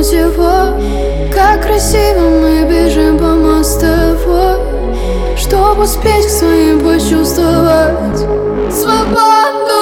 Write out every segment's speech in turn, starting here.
всего. Как красиво мы бежим по мостовой, чтоб успеть к своим почувствовать свободу.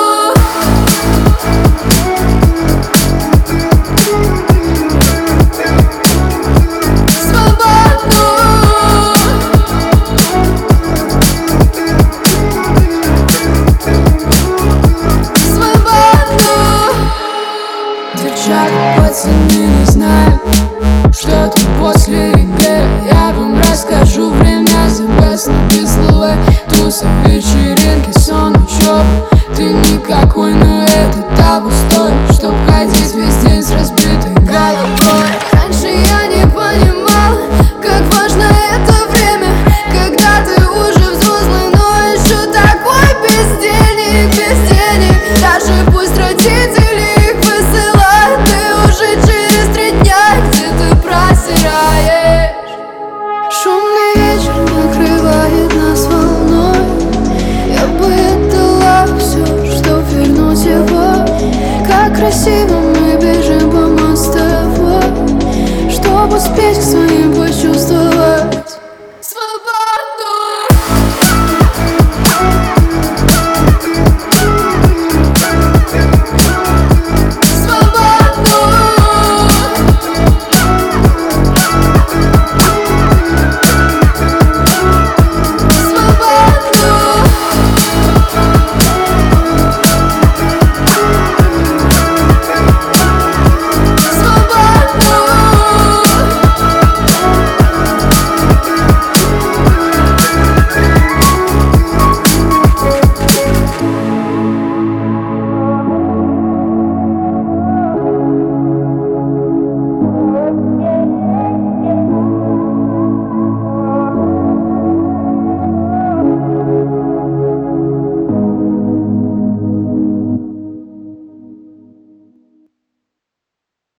Пацаны, не знаю, что там после игры. Я вам расскажу, время запасно без слова. Туса, вечеринки, сон, учёба. Ты никакой, но это того стоит, чтоб ходить весь день с разбором.